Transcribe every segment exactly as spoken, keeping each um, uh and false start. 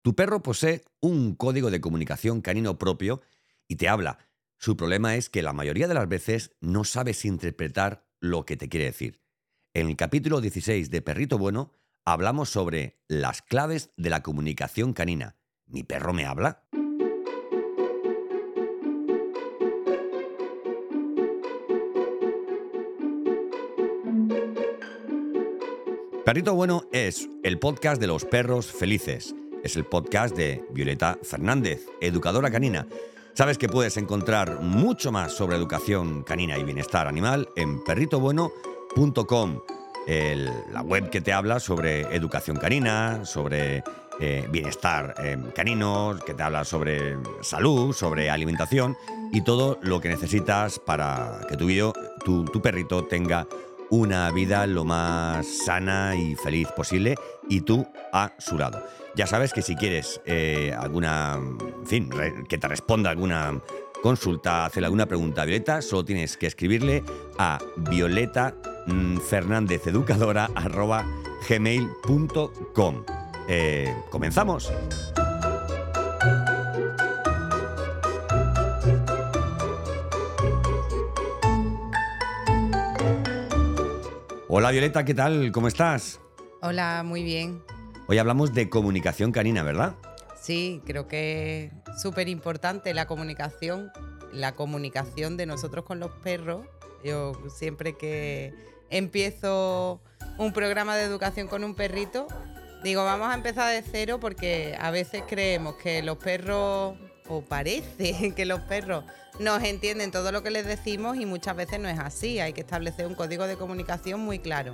Tu perro posee un código de comunicación canino propio y te habla. Su problema es que la mayoría de las veces no sabes interpretar lo que te quiere decir. En el capítulo dieciséis de Perrito Bueno hablamos sobre las claves de la comunicación canina. ¿Mi perro me habla? Perrito Bueno es el podcast de los perros felices. Es el podcast de Violeta Fernández, educadora canina. Sabes que puedes encontrar mucho más sobre educación canina y bienestar animal en perrito bueno punto com, el- la web que te habla sobre educación canina, sobre eh, bienestar eh, canino, que te habla sobre salud, sobre alimentación y todo lo que necesitas para que tu, bio- tu, tu perrito tenga una vida lo más sana y feliz posible y tú a su lado. Ya sabes que si quieres eh, alguna, en fin, re- que te responda alguna consulta, hacerle alguna pregunta a Violeta, solo tienes que escribirle a violeta mm, fernández educadora arroba gmail punto com. Eh, ¿Comenzamos? Hola Violeta, ¿qué tal? ¿Cómo estás? Hola, muy bien. Hoy hablamos de comunicación canina, ¿verdad? Sí, creo que es súper importante la comunicación, la comunicación de nosotros con los perros. Yo siempre que empiezo un programa de educación con un perrito, digo, vamos a empezar de cero porque a veces creemos que los perros, o parece que los perros nos entienden todo lo que les decimos y muchas veces no es así. Hay que establecer un código de comunicación muy claro.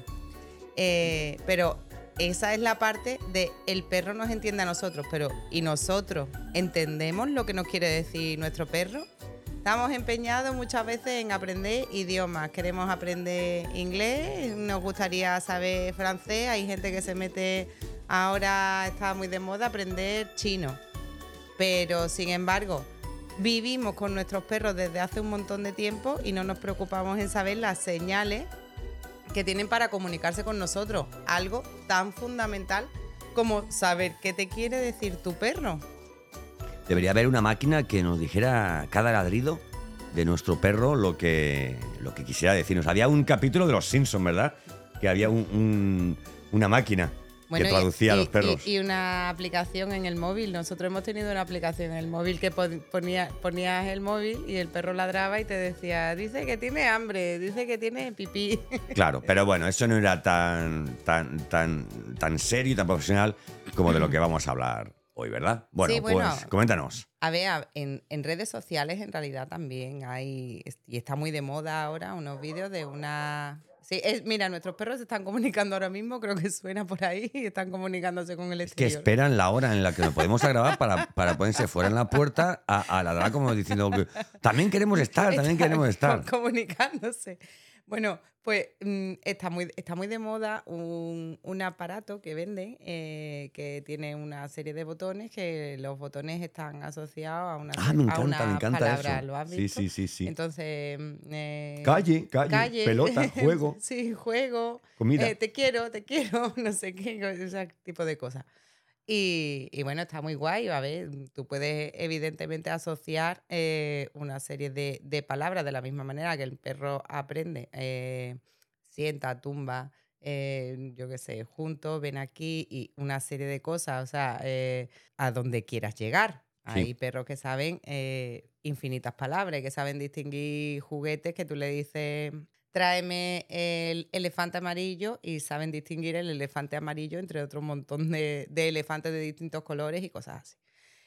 Eh, pero esa es la parte de el perro nos entiende a nosotros, pero ¿y nosotros entendemos lo que nos quiere decir nuestro perro? Estamos empeñados muchas veces en aprender idiomas. Queremos aprender inglés, nos gustaría saber francés. Hay gente que se mete, ahora está muy de moda aprender chino. Pero sin embargo, vivimos con nuestros perros desde hace un montón de tiempo y no nos preocupamos en saber las señales que tienen para comunicarse con nosotros. Algo tan fundamental como saber qué te quiere decir tu perro. Debería haber una máquina que nos dijera cada ladrido de nuestro perro lo que, lo que quisiera decirnos. Había un capítulo de Los Simpsons, ¿verdad? Que había un- un- una máquina Bueno, que y- traducía a y, los perros. y- y una aplicación en el móvil. Nosotros hemos tenido una aplicación en el móvil que pon- ponía, ponías el móvil y el perro ladraba y te decía, dice que tiene hambre, dice que tiene pipí. Claro, pero bueno, eso no era tan, tan, tan, tan serio y tan profesional como de lo que vamos a hablar hoy, ¿verdad? Bueno, Sí, bueno, pues coméntanos. A ver, a- en, en redes sociales en realidad también hay, es- y está muy de moda ahora, unos vídeos de una... Sí, es, mira, nuestros perros se están comunicando ahora mismo, creo que suena por ahí, y están comunicándose con el Es que exterior. esperan la hora en la que nos podemos grabar para, para ponerse fuera en la puerta a, a ladrar como diciendo que también queremos estar, también Están queremos co- estar. comunicándose. Bueno, pues mm, está muy, está muy de moda un, un aparato que venden eh, que tiene una serie de botones, que los botones están asociados a una, Ah, se- me a encanta, me una encanta palabra. eso. ¿Lo has Sí, visto? sí, sí, sí. Entonces, mm, eh, Calle, calle, calle, pelota, juego, sí, juego, eh, comida. te quiero, te quiero, no sé qué, ese tipo de cosas. Y, y bueno, está muy guay. A ver, tú puedes evidentemente asociar eh, una serie de, de palabras de la misma manera que el perro aprende. eh, sienta, tumba, eh, yo qué sé, juntos, ven aquí y una serie de cosas. O sea, eh, a donde quieras llegar. Sí, Hay perros que saben eh, infinitas palabras, y que saben distinguir juguetes que tú le dices, tráeme el elefante amarillo, y saben distinguir el elefante amarillo entre otro montón de, de elefantes de distintos colores y cosas así.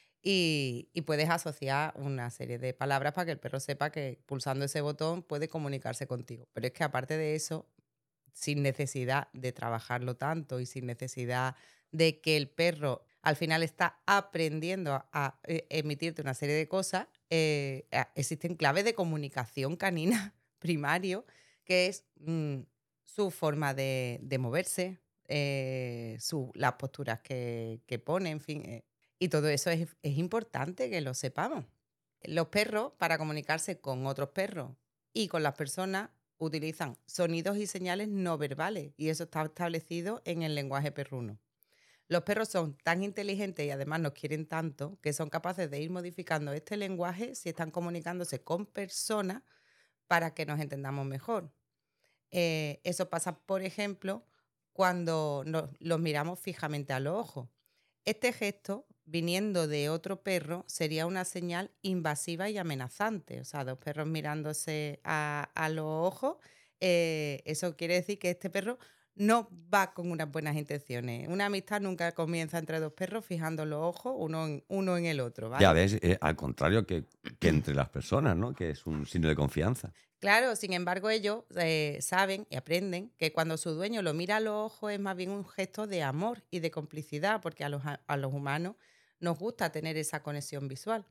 Y, y puedes asociar una serie de palabras para que el perro sepa que pulsando ese botón puede comunicarse contigo. Pero es que aparte de eso, sin necesidad de trabajarlo tanto y sin necesidad de que el perro al final está aprendiendo a, a, eh, emitirte una serie de cosas, eh, a- existen claves de comunicación canina primario, que es mm, su forma de, de moverse, eh, su, las posturas que, que pone, en fin. eh, y todo eso es, es importante que lo sepamos. Los perros, para comunicarse con otros perros y con las personas, utilizan sonidos y señales no verbales, y eso está establecido en el lenguaje perruno. Los perros son tan inteligentes y además nos quieren tanto que son capaces de ir modificando este lenguaje si están comunicándose con personas para que nos entendamos mejor. Eh, eso pasa, por ejemplo, cuando nos, los miramos fijamente a los ojos. Este gesto, viniendo de otro perro, sería una señal invasiva y amenazante. O sea, dos perros mirándose a, a los ojos, eh, eso quiere decir que este perro no va con unas buenas intenciones. Una amistad nunca comienza entre dos perros fijando los ojos uno en, uno en el otro, ¿vale? Ya ves, eh, al contrario que, que entre las personas, ¿no? Que es un signo de confianza. Claro, sin embargo, ellos eh, saben y aprenden que cuando su dueño lo mira a los ojos es más bien un gesto de amor y de complicidad, porque a los, a a los humanos nos gusta tener esa conexión visual.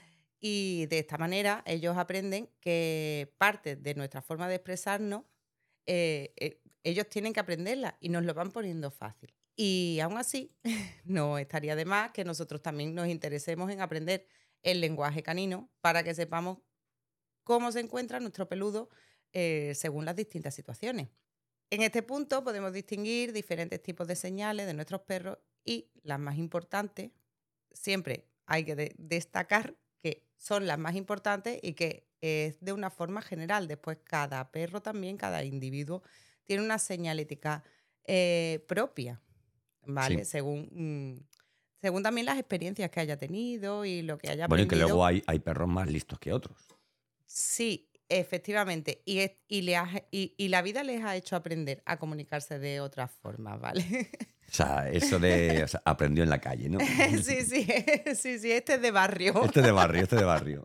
Y de esta manera ellos aprenden que parte de nuestra forma de expresarnos, eh, eh, ellos tienen que aprenderla y nos lo van poniendo fácil. Y aún así, no estaría de más que nosotros también nos interesemos en aprender el lenguaje canino para que sepamos cómo se encuentra nuestro peludo eh, según las distintas situaciones. En este punto podemos distinguir diferentes tipos de señales de nuestros perros y las más importantes, siempre hay que de- destacar que son las más importantes y que es de una forma general. Después cada perro también, cada individuo tiene una señalética eh, propia, Sí. ¿vale? Según, mm, según también las experiencias que haya tenido y lo que haya Bueno, y que luego aprendido. hay, hay perros más listos que otros. Sí, efectivamente. Y, es- y, le ha- y, y la vida les ha hecho aprender a comunicarse de otras formas, ¿vale? O sea, eso de o sea, aprendió en la calle, ¿no? Sí, sí, sí, sí, este es de barrio. Este de barrio, este de barrio.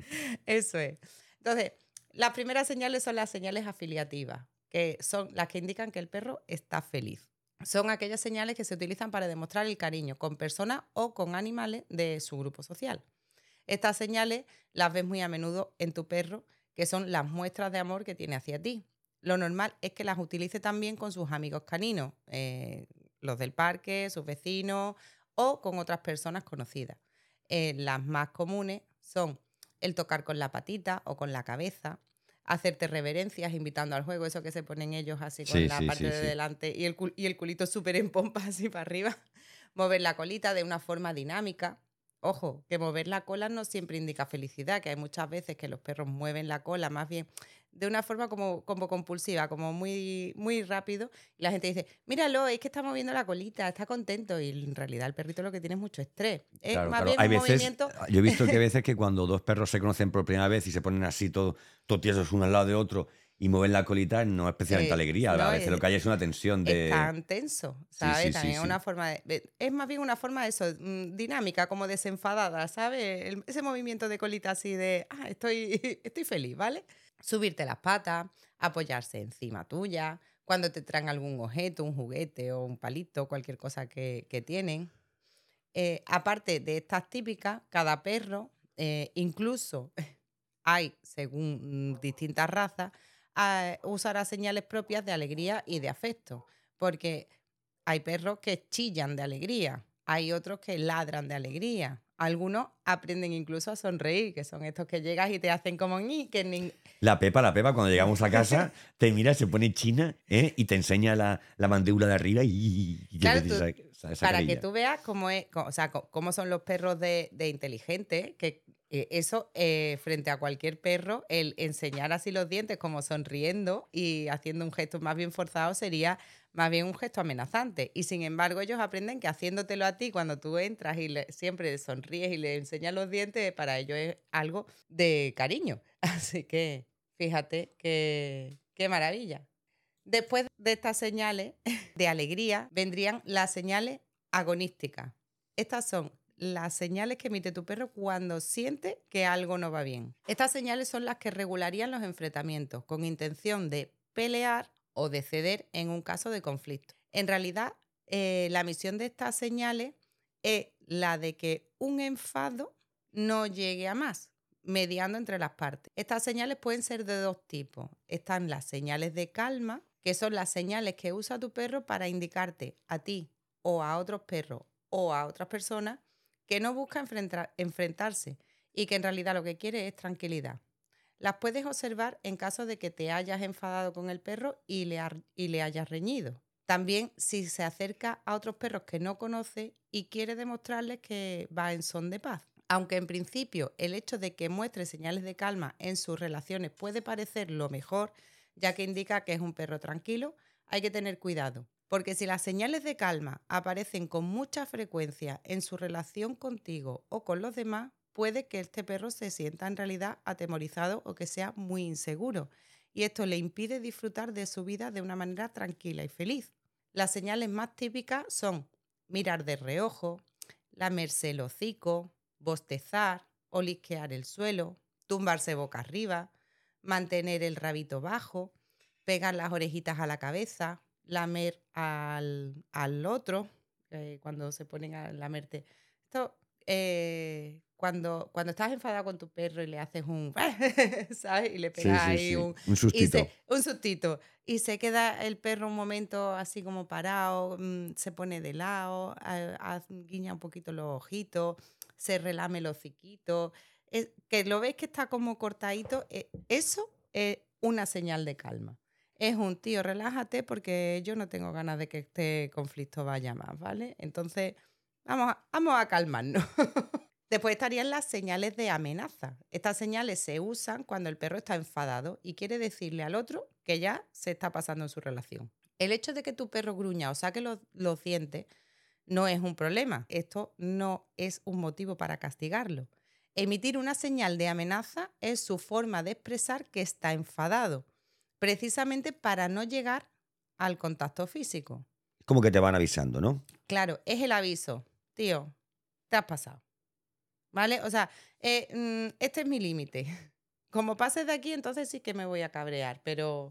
Eso es. Entonces, las primeras señales son las señales afiliativas, que son las que indican que el perro está feliz. Son aquellas señales que se utilizan para demostrar el cariño con personas o con animales de su grupo social. Estas señales las ves muy a menudo en tu perro, que son las muestras de amor que tiene hacia ti. Lo normal es que las utilice también con sus amigos caninos, eh, los del parque, sus vecinos o con otras personas conocidas. Eh, las más comunes son el tocar con la patita o con la cabeza, hacerte reverencias invitando al juego, eso que se ponen ellos así con Sí, la sí, parte sí, de sí. delante y el, cul- y el culito súper en pompa así para arriba, mover la colita de una forma dinámica. Ojo, que mover la cola no siempre indica felicidad, que hay muchas veces que los perros mueven la cola más bien de una forma como, como compulsiva, como muy, muy rápido. Y la gente dice, míralo, es que está moviendo la colita, está contento. Y en realidad el perrito lo que tiene es mucho estrés. Es Claro, más claro. bien Hay un veces, movimiento. yo he visto que hay veces que cuando dos perros se conocen por primera vez y se ponen así todo, todo tiesos uno al lado de otro y mueven la colita, no es especialmente eh, alegría. A no, veces lo es, que hay es una tensión es de... tan tenso, Sí, ¿sabes? sí, sí, También es una sí. forma de, de- es más bien una forma de eso, mm, dinámica, como desenfadada, ¿sabes? El- ese movimiento de colita así de, ah, estoy, estoy feliz, ¿vale? Subirte las patas, apoyarse encima tuya, cuando te traen algún objeto, un juguete o un palito, cualquier cosa que, que tienen. Eh, aparte de estas típicas, cada perro, eh, incluso hay, según mm, distintas razas, ah, usará señales propias de alegría y de afecto, porque hay perros que chillan de alegría, hay otros que ladran de alegría, algunos aprenden incluso a sonreír, que son estos que llegas y te hacen como ñi, que nin- La Pepa, la Pepa, cuando llegamos a casa, te mira, se pone china, ¿eh? Y te enseña la, la mandíbula de arriba y, y te Claro, hace tú- esa, esa- esa para que carilla. tú veas cómo es, co- o sea, co- cómo son los perros de, de inteligentes, que eh, eso eh, frente a cualquier perro, el enseñar así los dientes como sonriendo y haciendo un gesto más bien forzado sería más bien un gesto amenazante. Y sin embargo, ellos aprenden que haciéndotelo a ti cuando tú entras y le- siempre sonríes y le enseñas los dientes, para ellos es algo de cariño. Así que fíjate qué, qué maravilla. Después de estas señales de alegría vendrían las señales agonísticas. Estas son las señales que emite tu perro cuando siente que algo no va bien. Estas señales son las que regularían los enfrentamientos con intención de pelear o de ceder en un caso de conflicto. En realidad, eh, la misión de estas señales es la de que un enfado no llegue a más, mediando entre las partes. Estas señales pueden ser de dos tipos. Están las señales de calma, que son las señales que usa tu perro para indicarte a ti o a otros perros o a otras personas que no busca enfrentar- enfrentarse y que en realidad lo que quiere es tranquilidad. Las puedes observar en caso de que te hayas enfadado con el perro y le, har- y le hayas reñido. También si se acerca a otros perros que no conoce y quiere demostrarles que va en son de paz. Aunque en principio el hecho de que muestre señales de calma en sus relaciones puede parecer lo mejor, ya que indica que es un perro tranquilo, hay que tener cuidado. Porque si las señales de calma aparecen con mucha frecuencia en su relación contigo o con los demás, puede que este perro se sienta en realidad atemorizado o que sea muy inseguro. Y esto le impide disfrutar de su vida de una manera tranquila y feliz. Las señales más típicas son mirar de reojo, lamerse el hocico, bostezar, olisquear el suelo, tumbarse boca arriba, mantener el rabito bajo, pegar las orejitas a la cabeza, lamer al, al otro, eh, cuando se ponen a lamerte. Esto, eh, cuando, cuando estás enfadado con tu perro y le haces un, ¿sabes? Y le Sí, pegas sí, ahí sí. un, Un y se, sustito. un sustito. Y se queda el perro un momento así como parado, mm, se pone de lado, a- a- guiña un poquito los ojitos, se relame los hociquito. Es, que lo ves que está como cortadito, eh, eso es una señal de calma. Es un tío, relájate porque yo no tengo ganas de que este conflicto vaya más, ¿vale? Entonces, vamos a, vamos a calmarnos. Después estarían las señales de amenaza. Estas señales se usan cuando el perro está enfadado y quiere decirle al otro que ya se está pasando en su relación. El hecho de que tu perro gruña o saque los, los dientes no es un problema. Esto no es un motivo para castigarlo. Emitir una señal de amenaza es su forma de expresar que está enfadado, precisamente para no llegar al contacto físico. Como que te van avisando, ¿no? Claro, es el aviso. Tío, te has pasado. ¿Vale? O sea, eh, mm, este es mi límite. Como pases de aquí, entonces sí que me voy a cabrear, pero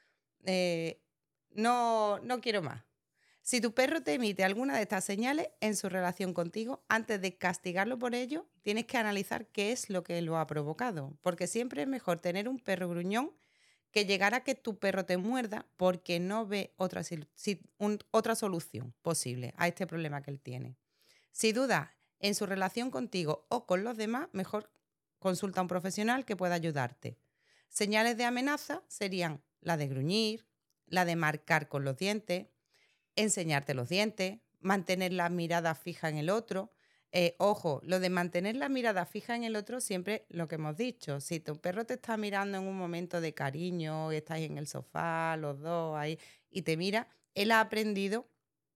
eh, no, no quiero más. Si tu perro te emite alguna de estas señales en su relación contigo, antes de castigarlo por ello, tienes que analizar qué es lo que lo ha provocado. Porque siempre es mejor tener un perro gruñón que llegar a que tu perro te muerda porque no ve otra, sil- si- un- otra solución posible a este problema que él tiene. Si dudas en su relación contigo o con los demás, mejor consulta a un profesional que pueda ayudarte. Señales de amenaza serían la de gruñir, la de marcar con los dientes, enseñarte los dientes, mantener la mirada fija en el otro. Eh, ojo, lo de mantener la mirada fija en el otro, siempre lo que hemos dicho. Si tu perro te está mirando en un momento de cariño, estáis en el sofá, los dos ahí, y te mira, él ha aprendido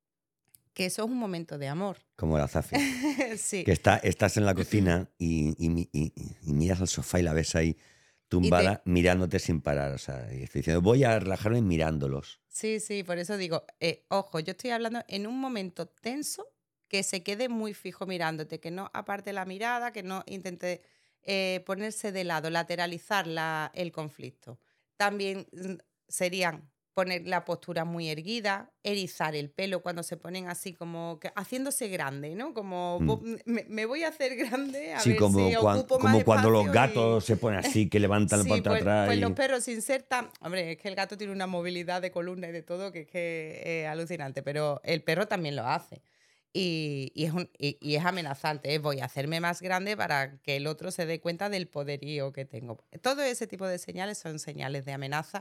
que eso es un momento de amor. Como la Zafi. Sí. Que está, estás en la cocina y, y mi- y- y miras al sofá y la ves ahí Y tumbada te, mirándote sin parar. O sea, y estoy diciendo, voy a relajarme mirándolos. sí, sí, por eso digo, eh, ojo, yo estoy hablando en un momento tenso que se quede muy fijo mirándote, que no aparte la mirada, que no intente eh, ponerse de lado, lateralizar la- el conflicto. También mm, serían poner la postura muy erguida, erizar el pelo cuando se ponen así como que, haciéndose grande, ¿no? Como Mm. vo- me, me voy a hacer grande a Sí, ver si como, cuan- ocupo más como cuando los espacio y... gatos se ponen así, que levantan la Sí, parte de pues, atrás pues los y... perros sin ser tan... Hombre, es que el gato tiene una movilidad de columna y de todo que es que es alucinante, pero el perro también lo hace. Y, y es, un- y- y es amenazante, ¿eh? Voy a hacerme más grande para que el otro se dé cuenta del poderío que tengo. Todo ese tipo de señales son señales de amenaza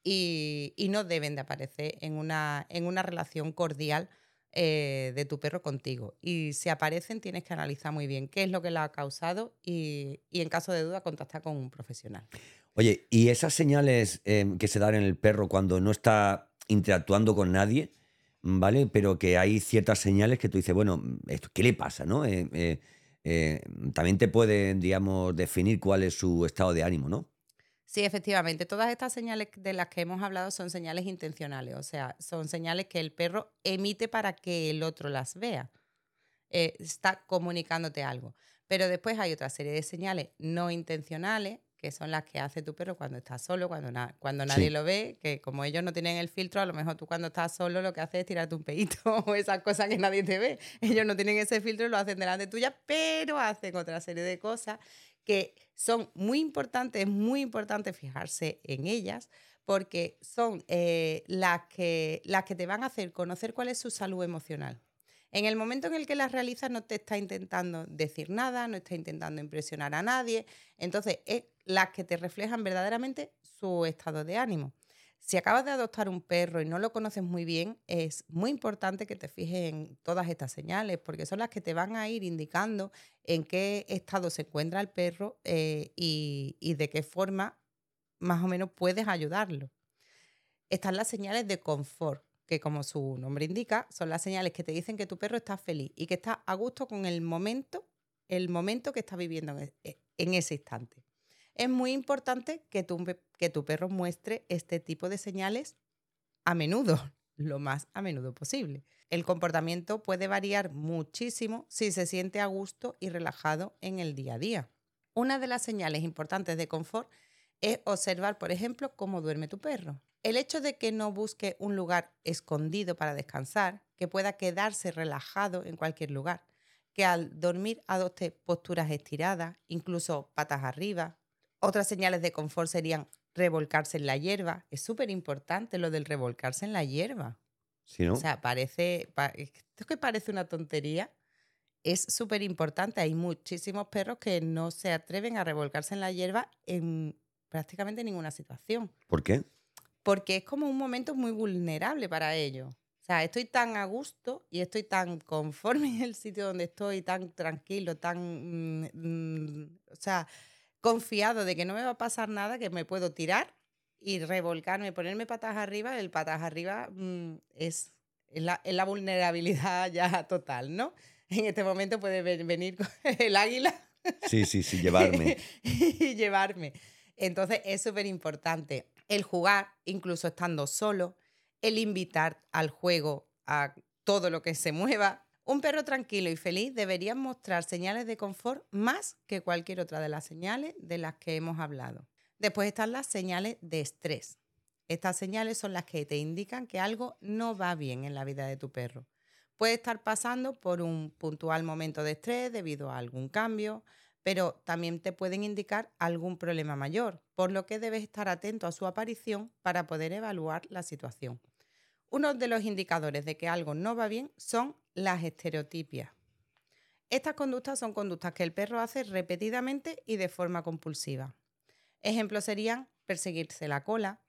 y, y no deben de aparecer en una, en una relación cordial eh, de tu perro contigo. Y si aparecen, tienes que analizar muy bien qué es lo que la ha causado y, y en caso de duda, contactar con un profesional. Oye, ¿y esas señales em, que se dan en el perro cuando no está interactuando con nadie, ¿vale? Pero que hay ciertas señales que tú dices, bueno, esto, ¿qué le pasa, no? Eh, eh, eh, también te pueden, digamos, definir cuál es su estado de ánimo, ¿no? Sí, efectivamente, todas estas señales de las que hemos hablado son señales intencionales, o sea, son señales que el perro emite para que el otro las vea. Eh, está comunicándote algo. Pero después hay otra serie de señales no intencionales, que son las que hace tu perro cuando está solo, cuando, na- cuando nadie Sí. lo ve, que como ellos no tienen el filtro, a lo mejor tú cuando estás solo lo que haces es tirarte un pedito o esas cosas que nadie te ve. Ellos no tienen ese filtro y lo hacen delante tuya, pero hacen otra serie de cosas que son muy importantes, es muy importante fijarse en ellas, porque son eh, las que, las que te van a hacer conocer cuál es su salud emocional. En el momento en el que las realizas no te está intentando decir nada, no está intentando impresionar a nadie, entonces es las que te reflejan verdaderamente su estado de ánimo. Si acabas de adoptar un perro y no lo conoces muy bien, es muy importante que te fijes en todas estas señales, porque son las que te van a ir indicando en qué estado se encuentra el perro eh, y, y de qué forma más o menos puedes ayudarlo. Están las señales de confort, que como su nombre indica, son las señales que te dicen que tu perro está feliz y que está a gusto con el momento, el momento que está viviendo en, e- en ese instante. Es muy importante que tu, que tu perro muestre este tipo de señales a menudo, lo más a menudo posible. El comportamiento puede variar muchísimo si se siente a gusto y relajado en el día a día. Una de las señales importantes de confort es observar, por ejemplo, cómo duerme tu perro. El hecho de que no busque un lugar escondido para descansar, que pueda quedarse relajado en cualquier lugar, que al dormir adopte posturas estiradas, incluso patas arriba. Otras señales de confort serían revolcarse en la hierba. Es súper importante lo del revolcarse en la hierba. ¿Sí, no? O sea, parece, pa- esto que parece una tontería, es súper importante. Hay muchísimos perros que no se atreven a revolcarse en la hierba en prácticamente ninguna situación, ¿Por qué? porque es como un momento muy vulnerable para ellos. O sea, estoy tan a gusto y estoy tan conforme en el sitio donde estoy, tan tranquilo, tan, mm, mm, o sea, confiado de que no me va a pasar nada, que me puedo tirar y revolcarme, ponerme patas arriba. El patas arriba mm, es, es la, es la vulnerabilidad ya total, ¿no? En este momento puede ven- venir con el águila Sí, sí, sí, llevarme. y llevarme. Entonces es súper importante el jugar, incluso estando solo, el invitar al juego a todo lo que se mueva. Un perro tranquilo y feliz debería mostrar señales de confort más que cualquier otra de las señales de las que hemos hablado. Después están las señales de estrés. Estas señales son las que te indican que algo no va bien en la vida de tu perro. Puede estar pasando por un puntual momento de estrés debido a algún cambio, pero también te pueden indicar algún problema mayor, por lo que debes estar atento a su aparición para poder evaluar la situación. Uno de los indicadores de que algo no va bien son las estereotipias. Estas conductas son conductas que el perro hace repetidamente y de forma compulsiva. Ejemplos serían perseguirse la cola,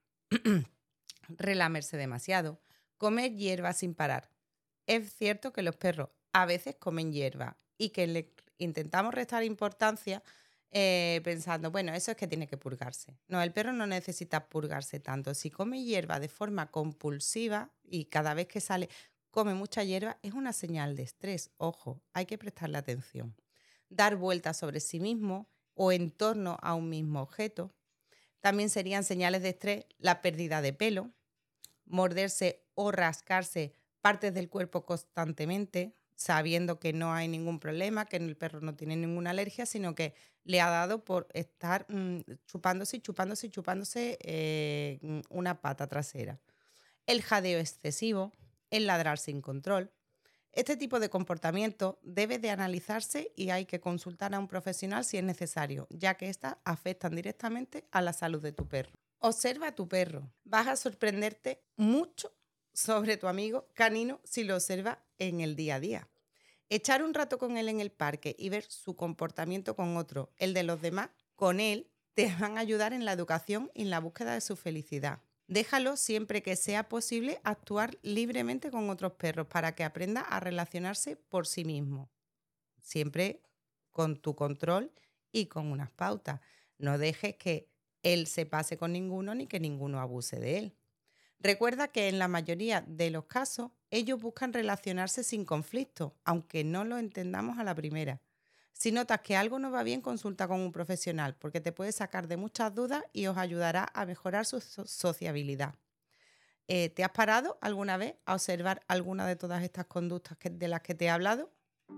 relamerse demasiado, comer hierba sin parar. Es cierto que los perros a veces comen hierba y que le intentamos restar importancia eh, pensando, bueno, eso es que tiene que purgarse. No, el perro no necesita purgarse tanto. Si come hierba de forma compulsiva y cada vez que sale come mucha hierba, es una señal de estrés. Ojo, hay que prestarle atención. Dar vueltas sobre sí mismo o en torno a un mismo objeto. También serían señales de estrés la pérdida de pelo, morderse o rascarse partes del cuerpo constantemente, sabiendo que no hay ningún problema, que el perro no tiene ninguna alergia, sino que le ha dado por estar mmm, chupándose y chupándose y chupándose eh, una pata trasera. El jadeo excesivo, el ladrar sin control. Este tipo de comportamiento debe de analizarse y hay que consultar a un profesional si es necesario, ya que estas afectan directamente a la salud de tu perro. Observa a tu perro. Vas a sorprenderte mucho sobre tu amigo canino si lo observas en el día a día. Echar un rato con él en el parque y ver su comportamiento con otro, el de los demás, con él, te van a ayudar en la educación y en la búsqueda de su felicidad. Déjalo siempre que sea posible actuar libremente con otros perros para que aprenda a relacionarse por sí mismo. Siempre con tu control y con unas pautas. No dejes que él se pase con ninguno ni que ninguno abuse de él. Recuerda que en la mayoría de los casos ellos buscan relacionarse sin conflicto, aunque no lo entendamos a la primera. Si notas que algo no va bien, consulta con un profesional porque te puede sacar de muchas dudas y os ayudará a mejorar su so- sociabilidad. Eh, ¿Te has parado alguna vez a observar alguna de todas estas conductas que- de las que te he hablado?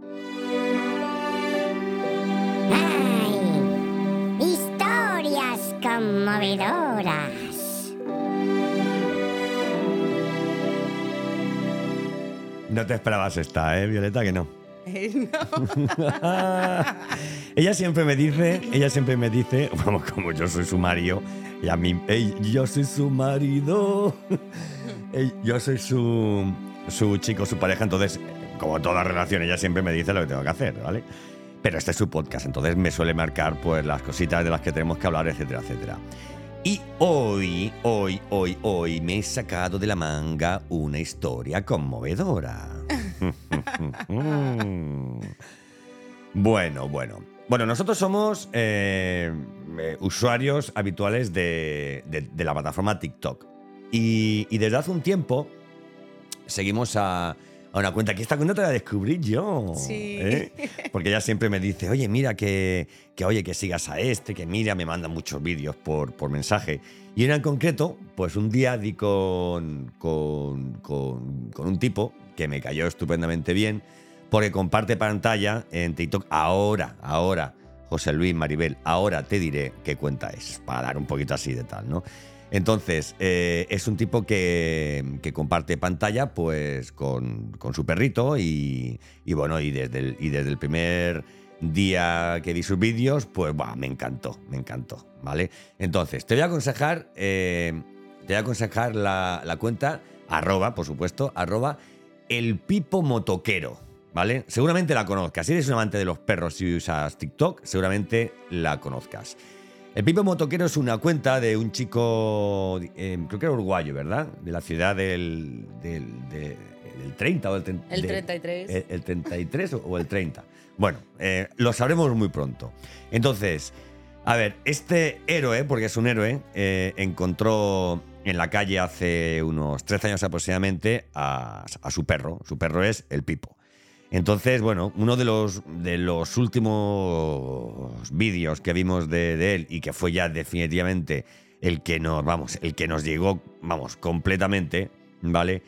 ¡Ay! Historias conmovedoras. No te esperabas esta, ¿eh, Violeta? Que no. No. Ella siempre me dice, ella siempre me dice, vamos, como yo soy su marido, y a mí, ey, yo soy su marido, ey, yo soy su, su chico, su pareja, entonces, como toda relación, ella siempre me dice lo que tengo que hacer, ¿vale? Pero este es su podcast, entonces me suele marcar pues las cositas de las que tenemos que hablar, etcétera, etcétera. Y hoy, hoy, hoy, hoy me he sacado de la manga una historia conmovedora. Bueno, bueno. Bueno, nosotros somos eh, eh, usuarios habituales de, de, de la plataforma TikTok. Y, y desde hace un tiempo seguimos a, a una cuenta que esta cuenta te la descubrí yo. Sí. ¿eh? Porque ella siempre me dice, oye, mira, que, que oye, que sigas a este, que mira, me manda muchos vídeos por, por mensaje. Y en concreto, pues un día di con, con, con, con un tipo que me cayó estupendamente bien, porque comparte pantalla en TikTok. Ahora, ahora, José Luis, Maribel, ahora te diré qué cuenta es, para dar un poquito así de tal, ¿no? Entonces, eh, es un tipo que, que comparte pantalla pues con, con su perrito y, y bueno, y desde, el, y desde el primer día que vi sus vídeos, pues bah, me encantó, me encantó, ¿vale? Entonces, te voy a aconsejar, eh, te voy a aconsejar la, la cuenta, arroba, por supuesto, arroba el Pipo Motoquero, ¿vale? Seguramente la conozcas. Si eres un amante de los perros y usas TikTok, seguramente la conozcas. El Pipo Motoquero es una cuenta de un chico, eh, creo que era uruguayo, ¿verdad? De la ciudad del, del, de, del treinta o del treinta. El de, treinta y tres. El, el treinta y tres o el treinta. Bueno, eh, lo sabremos muy pronto. Entonces, a ver, este héroe, porque es un héroe, eh, encontró en la calle hace unos trece años aproximadamente a, a su perro. Su perro es el Pipo. Entonces, bueno, uno de los, de los últimos vídeos que vimos de, de él y que fue ya definitivamente el que nos, vamos, el que nos llegó, vamos, completamente, ¿vale?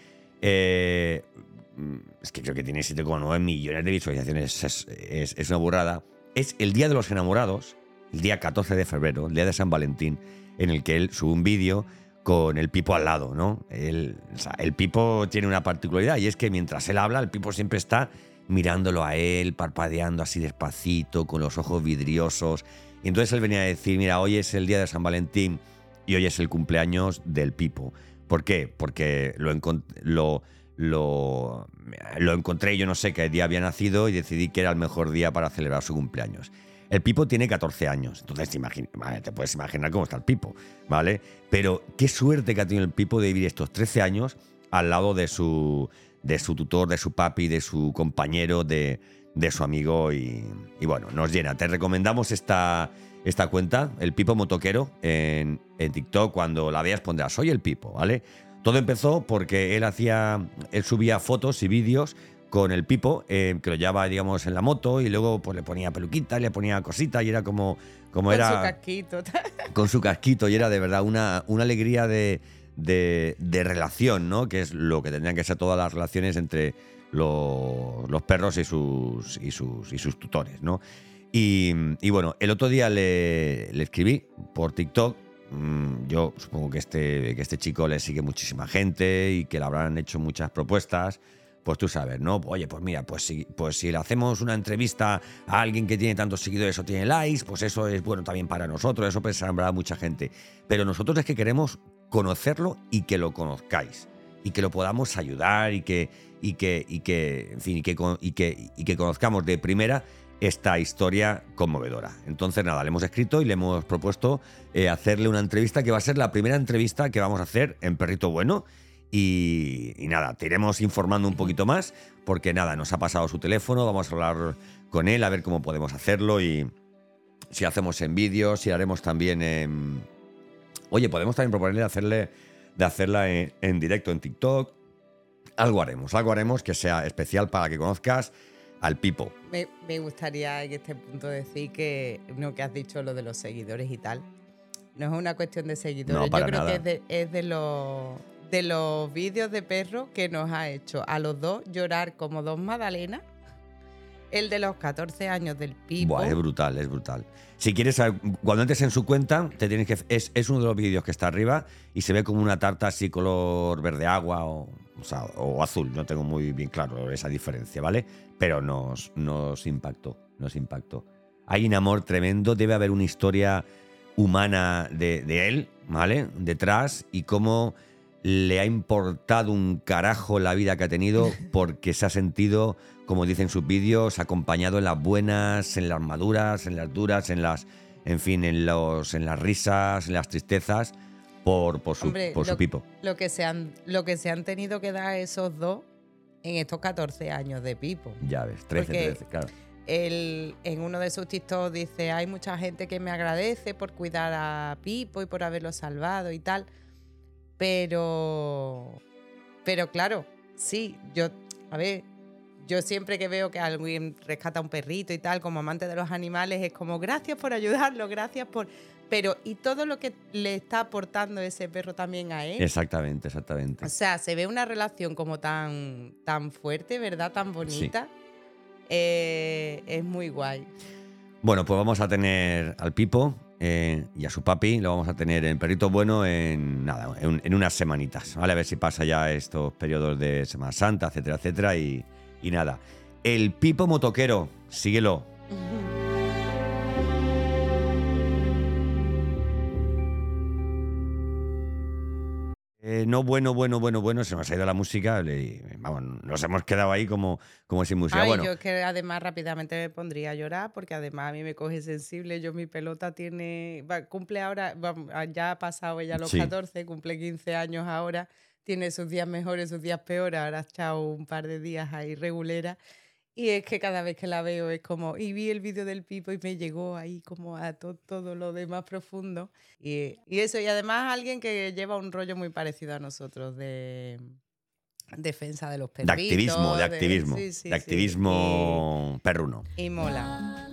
Eh, es que creo que tiene siete coma nueve millones de visualizaciones, es, es, es una burrada. Es el Día de los Enamorados, el día catorce de febrero, el día de San Valentín, en el que él sube un vídeo con el Pipo al lado, ¿no? El, o sea, el Pipo tiene una particularidad y es que mientras él habla, el Pipo siempre está mirándolo a él, parpadeando así despacito, con los ojos vidriosos. Y entonces él venía a decir, mira, hoy es el día de San Valentín y hoy es el cumpleaños del Pipo. ¿Por qué? Porque lo, lo, lo, lo encontré, yo no sé qué día había nacido y decidí que era el mejor día para celebrar su cumpleaños. El Pipo tiene catorce años, entonces te, imagina, te puedes imaginar cómo está el Pipo, ¿vale? Pero qué suerte que ha tenido el Pipo de vivir estos trece años al lado de su, de su tutor, de su papi, de su compañero, de, de su amigo y, y bueno, nos llena. Te recomendamos esta, esta cuenta, el Pipo Motoquero, en, en TikTok. Cuando la veas pondrás, soy el Pipo, ¿vale? Todo empezó porque él hacía, él subía fotos y vídeos con el Pipo, eh, que lo llevaba, digamos, en la moto y luego pues le ponía peluquita, le ponía cositas y era como, como con era... Con su casquito. Con su casquito y era de verdad una, una alegría de, de, de relación, ¿no? Que es lo que tendrían que ser todas las relaciones entre los, los perros y sus, y sus, y sus tutores, ¿no? Y, y bueno, el otro día le, le escribí por TikTok. Yo supongo que este, que este chico le sigue muchísima gente y que le habrán hecho muchas propuestas. Pues tú sabes, ¿no? Oye, pues mira, pues si, pues si le hacemos una entrevista a alguien que tiene tantos seguidores o tiene likes, pues eso es bueno también para nosotros, eso pensará mucha gente. Pero nosotros es que queremos conocerlo y que lo conozcáis, y que lo podamos ayudar y que, y que, y que en fin, y que, y que, y que conozcamos de primera esta historia conmovedora. Entonces, nada, le hemos escrito y le hemos propuesto eh, hacerle una entrevista que va a ser la primera entrevista que vamos a hacer en Perrito Bueno. Y, y nada, te iremos informando un poquito más porque nada, nos ha pasado su teléfono, vamos a hablar con él a ver cómo podemos hacerlo y si hacemos en vídeo, si haremos también en... Oye, podemos también proponerle de, hacerle, de hacerla en, en directo en TikTok. Algo haremos, algo haremos que sea especial para que conozcas al Pipo. Me, me gustaría en este punto decir que no que has dicho lo de los seguidores y tal. No es una cuestión de seguidores, No, para yo creo nada. que es de, es de los... de los vídeos de perros que nos ha hecho a los dos llorar como dos magdalenas. El de los catorce años del Pipo. Buah, es brutal, es brutal. Si quieres saber, cuando entres en su cuenta, te tienes que es, es uno de los vídeos que está arriba y se ve como una tarta así color verde agua o, o, sea, o azul. No tengo muy bien claro esa diferencia, ¿vale? Pero nos, nos impactó, nos impactó. Hay un amor tremendo, debe haber una historia humana de, de él, ¿vale? Detrás y cómo le ha importado un carajo la vida que ha tenido porque se ha sentido, como dicen sus vídeos, acompañado en las buenas, en las maduras, en las duras, en las, en fin, en, los, en las risas, en las tristezas, por, por, su, Hombre, por lo, su Pipo. Lo que, se han, lo que se han tenido que dar esos dos en estos catorce años de Pipo. Ya ves, trece, Porque trece, claro. Él, en uno de sus TikToks dice, hay mucha gente que me agradece por cuidar a Pipo y por haberlo salvado y tal. Pero, pero claro, sí, yo, a ver, yo siempre que veo que alguien rescata a un perrito y tal, como amante de los animales, es como, gracias por ayudarlo, gracias por... Pero, ¿y todo lo que le está aportando ese perro también a él? Exactamente, exactamente. O sea, se ve una relación como tan, tan fuerte, ¿verdad? Tan bonita. Sí. Eh, es muy guay. Bueno, pues vamos a tener al Pipo eh, y a su papi, lo vamos a tener en Perrito Bueno en nada, en, en unas semanitas, ¿vale? A ver si pasa ya estos periodos de Semana Santa, etcétera, etcétera, y, y nada. El Pipo motoquero, síguelo. Eh, no, bueno, bueno, bueno, bueno, se nos ha ido la música y vamos, nos hemos quedado ahí como, como sin música. Ay, bueno. Yo es que además rápidamente me pondría a llorar porque además a mí me coge sensible. Yo, mi pelota tiene, va, cumple ahora, va, ya ha pasado ella los sí. catorce, cumple quince años ahora, tiene sus días mejores, sus días peores, ahora ha estado un par de días ahí regulera. Y es que cada vez que la veo es como, y vi el vídeo del Pipo y me llegó ahí como a to, todo lo de más profundo. Y, y eso, y además alguien que lleva un rollo muy parecido a nosotros de defensa de los perritos. De activismo, de activismo. De, sí, sí, de activismo sí. perruno. Y mola.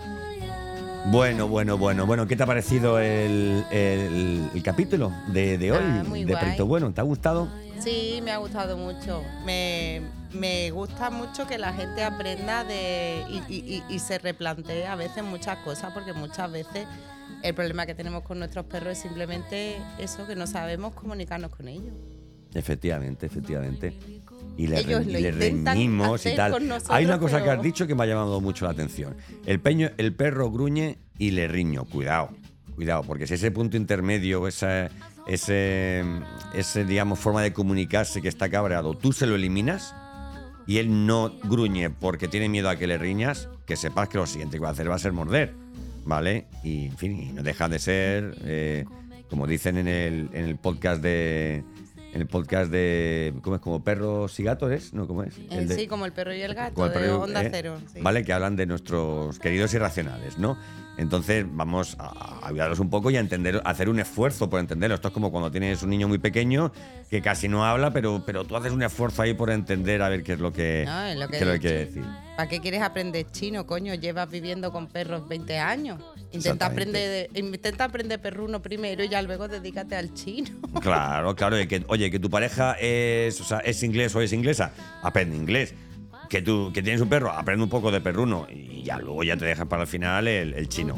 Bueno, bueno, bueno, bueno, ¿qué te ha parecido el, el, el capítulo de, de hoy ah, de Perrito Bueno? ¿Te ha gustado? Sí, me ha gustado mucho. Me, me gusta mucho que la gente aprenda de y, y, y se replantee a veces muchas cosas, porque muchas veces el problema que tenemos con nuestros perros es simplemente eso, que no sabemos comunicarnos con ellos. Efectivamente, efectivamente. Y le, ellos re, lo y le reñimos y tal. Nosotros, hay una cosa pero... que has dicho que me ha llamado mucho la atención. El, peño, el perro gruñe y le riño. Cuidado, cuidado, porque si ese punto intermedio, esa... Ese, ese, digamos, forma de comunicarse que está cabreado, tú se lo eliminas y él no gruñe porque tiene miedo a que le riñas, que sepas que lo siguiente que va a hacer va a ser morder, ¿vale? Y, en fin, y no deja de ser, eh, como dicen en el, en el podcast de... En el podcast de... ¿Cómo es? ¿Como perros y gatos es? ¿No? ¿Cómo es? El de, sí, como el perro y el gato, el perro, de Onda eh, Cero. Sí. ¿Vale? Que hablan de nuestros queridos irracionales, ¿no? Entonces vamos a ayudaros un poco y a entender, a hacer un esfuerzo por entenderlo. Esto es como cuando tienes un niño muy pequeño que casi no habla, pero, pero tú haces un esfuerzo ahí por entender a ver qué es lo que, no, es lo que, qué es lo que quiere decir. ¿Para qué quieres aprender chino, coño? Llevas viviendo con perros veinte años. Intenta aprender, intenta aprender perruno primero y ya luego dedícate al chino. Claro, claro. Y que, oye, que tu pareja es, o sea, es inglés o es inglesa, aprende inglés. Que tú que tienes un perro, aprende un poco de perruno y ya luego ya te dejas para el final el, el chino.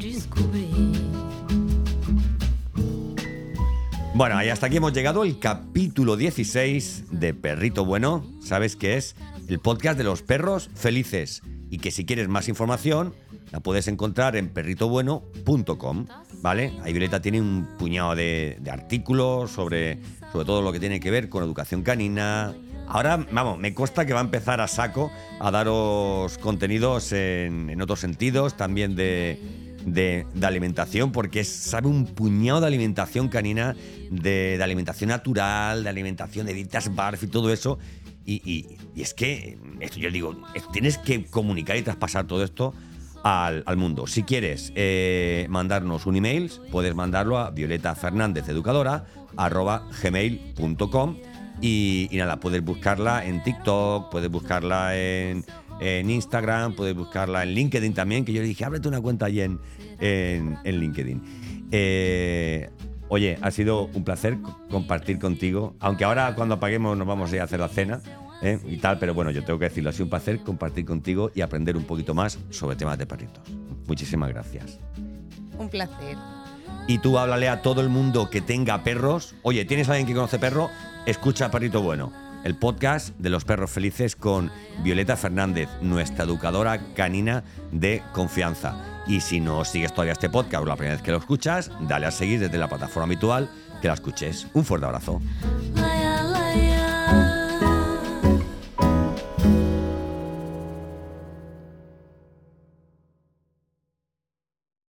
Bueno, y hasta aquí hemos llegado el capítulo dieciséis de Perrito Bueno. Sabes que es el podcast de los perros felices y que si quieres más información la puedes encontrar en perrito bueno punto com, ¿vale? Ahí Violeta tiene un puñado de, de artículos sobre, sobre todo lo que tiene que ver con educación canina. Ahora, vamos, me consta que va a empezar a saco a daros contenidos en, en otros sentidos, también de, de, de alimentación, porque es, sabe un puñado de alimentación canina, de, de alimentación natural, de alimentación de dietas barf y todo eso. Y, y, y es que, esto yo digo, tienes que comunicar y traspasar todo esto al, al mundo. Si quieres eh, mandarnos un email, puedes mandarlo a violetafernández-educadora arroba gmail punto com. Y, y nada, puedes buscarla en TikTok, puedes buscarla en, en Instagram, puedes buscarla en LinkedIn también, que yo le dije, ábrete una cuenta allí en, en, en LinkedIn. Eh, oye, ha sido un placer compartir contigo, aunque ahora cuando apaguemos nos vamos a ir a hacer la cena ¿eh? y tal, pero bueno, yo tengo que decirlo, ha sido un placer compartir contigo y aprender un poquito más sobre temas de perritos. Muchísimas gracias. Un placer. Y tú háblale a todo el mundo que tenga perros. Oye, ¿tienes a alguien que conoce perro? Escucha Perrito Bueno, el podcast de los perros felices con Violeta Fernández, nuestra educadora canina de confianza. Y si no sigues todavía este podcast o la primera vez que lo escuchas, dale a seguir desde la plataforma habitual que la escuches. Un fuerte abrazo.